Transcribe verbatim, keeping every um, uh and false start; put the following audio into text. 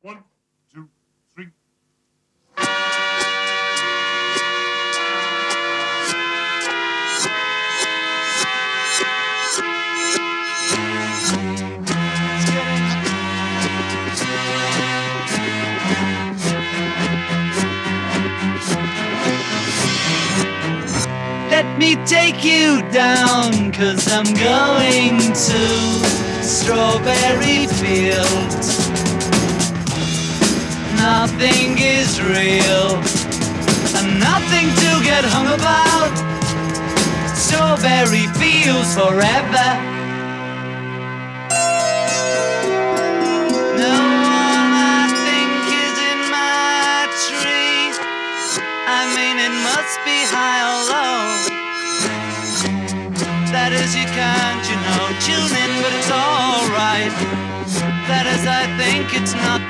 One, two, three. Let me take you down, 'cause I'm going to Strawberry Fields. Nothing is real, and nothing to get hung about. Strawberry Fields forever. No one I think is in my tree. I mean, it must be high or low. That is, you can't, you know, tune in, but it's alright. That is, I think it's not